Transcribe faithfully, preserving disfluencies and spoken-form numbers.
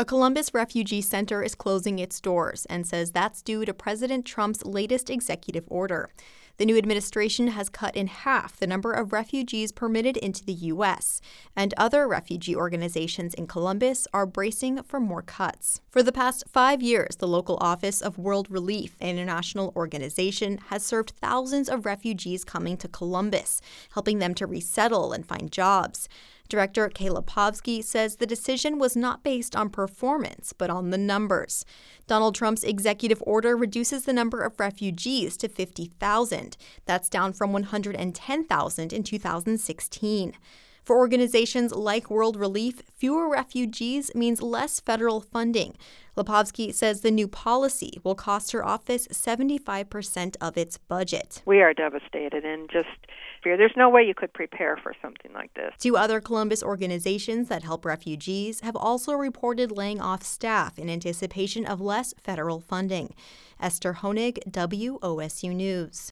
A Columbus refugee center is closing its doors and says that's due to President Trump's latest executive order. The new administration has cut in half the number of refugees permitted into the U S, and other refugee organizations in Columbus are bracing for more cuts. For the past five years, the local office of World Relief, an international organization, has served thousands of refugees coming to Columbus, helping them to resettle and find jobs. Director Kay Lipovski says the decision was not based on performance, but on the numbers. Donald Trump's executive order reduces the number of refugees to fifty thousand. That's down from one hundred ten thousand in two thousand sixteen. For organizations like World Relief, fewer refugees means less federal funding. Lipovski says the new policy will cost her office seventy-five percent of its budget. We are devastated and just fear. There's no way you could prepare for something like this. Two other Columbus organizations that help refugees have also reported laying off staff in anticipation of less federal funding. Esther Honig, W O S U News.